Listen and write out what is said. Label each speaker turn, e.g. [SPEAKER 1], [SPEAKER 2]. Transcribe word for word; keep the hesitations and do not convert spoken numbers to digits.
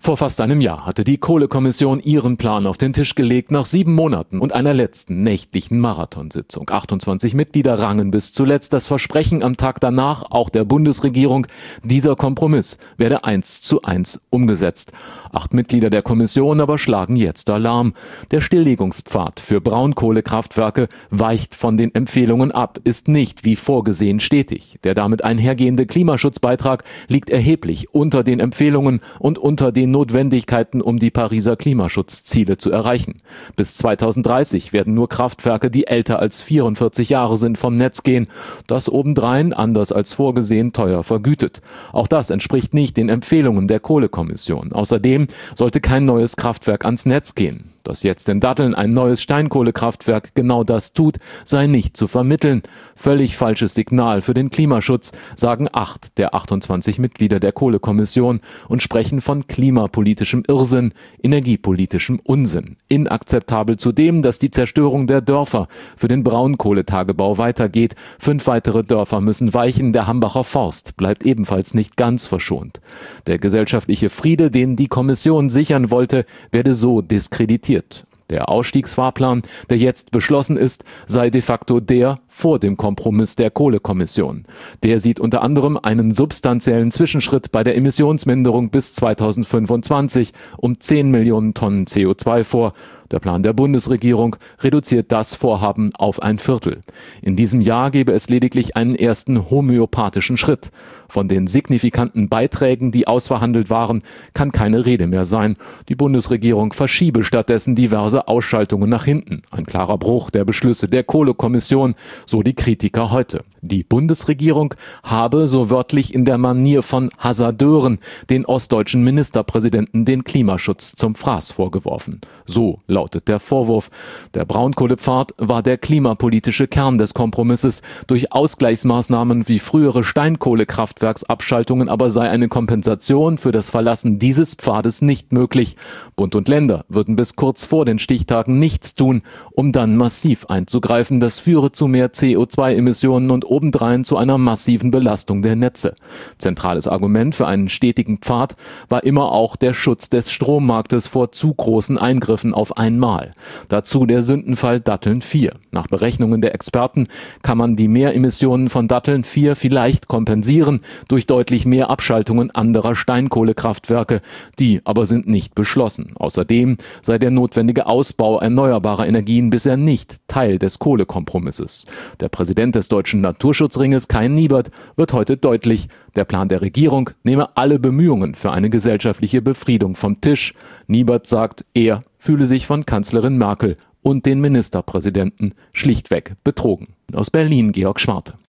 [SPEAKER 1] Vor fast einem Jahr hatte die Kohlekommission ihren Plan auf den Tisch gelegt, nach sieben Monaten und einer letzten nächtlichen Marathonsitzung. achtundzwanzig Mitglieder rangen bis zuletzt das Versprechen am Tag danach, auch der Bundesregierung, dieser Kompromiss werde eins zu eins umgesetzt. Acht Mitglieder der Kommission aber schlagen jetzt Alarm. Der Stilllegungspfad für Braunkohlekraftwerke weicht von den Empfehlungen ab, ist nicht wie vorgesehen stetig. Der damit einhergehende Klimaschutzbeitrag liegt erheblich unter den Empfehlungen und unter den Notwendigkeiten, um die Pariser Klimaschutzziele zu erreichen. Bis zweitausenddreißig werden nur Kraftwerke, die älter als vierundvierzig Jahre sind, vom Netz gehen. Das obendrein, anders als vorgesehen, teuer vergütet. Auch das entspricht nicht den Empfehlungen der Kohlekommission. Außerdem sollte kein neues Kraftwerk ans Netz gehen. Dass jetzt in Datteln ein neues Steinkohlekraftwerk genau das tut, sei nicht zu vermitteln. Völlig falsches Signal für den Klimaschutz, sagen acht der achtundzwanzig Mitglieder der Kohlekommission und sprechen von klimapolitischem Irrsinn, energiepolitischem Unsinn. Inakzeptabel zudem, dass die Zerstörung der Dörfer für den Braunkohletagebau weitergeht. Fünf weitere Dörfer müssen weichen, der Hambacher Forst bleibt ebenfalls nicht ganz verschont. Der gesellschaftliche Friede, den die Kommission sichern wollte, werde so diskreditiert. Der Ausstiegsfahrplan, der jetzt beschlossen ist, sei de facto der vor dem Kompromiss der Kohlekommission. Der sieht unter anderem einen substanziellen Zwischenschritt bei der Emissionsminderung bis zweitausendfünfundzwanzig um zehn Millionen Tonnen C O zwei vor. Der Plan der Bundesregierung reduziert das Vorhaben auf ein Viertel. In diesem Jahr gebe es lediglich einen ersten homöopathischen Schritt. Von den signifikanten Beiträgen, die ausverhandelt waren, kann keine Rede mehr sein. Die Bundesregierung verschiebe stattdessen diverse Ausschaltungen nach hinten. Ein klarer Bruch der Beschlüsse der Kohlekommission, so die Kritiker heute. Die Bundesregierung habe, so wörtlich in der Manier von Hasardeuren, den ostdeutschen Ministerpräsidenten den Klimaschutz zum Fraß vorgeworfen. So lautet der Vorwurf. Der Braunkohlepfad war der klimapolitische Kern des Kompromisses. Durch Ausgleichsmaßnahmen wie frühere Steinkohlekraftwerksabschaltungen aber sei eine Kompensation für das Verlassen dieses Pfades nicht möglich. Bund und Länder würden bis kurz vor den Stichtagen nichts tun, um dann massiv einzugreifen. Das führe zu mehr C O zwei Emissionen und obendrein zu einer massiven Belastung der Netze. Zentrales Argument für einen stetigen Pfad war immer auch der Schutz des Strommarktes vor zu großen Eingriffen auf einmal. Dazu der Sündenfall Datteln vier. Nach Berechnungen der Experten kann man die Mehremissionen von Datteln vier vielleicht kompensieren durch deutlich mehr Abschaltungen anderer Steinkohlekraftwerke. Die aber sind nicht beschlossen. Außerdem sei der notwendige Ausbau erneuerbarer Energien bisher nicht Teil des Kohlekompromisses. Der Präsident des Deutschen Naturschutzringes, Kai Niebert, wird heute deutlich, der Plan der Regierung nehme alle Bemühungen für eine gesellschaftliche Befriedung vom Tisch. Niebert sagt, er fühle sich von Kanzlerin Merkel und den Ministerpräsidenten schlichtweg betrogen. Aus Berlin, Georg Schwarte.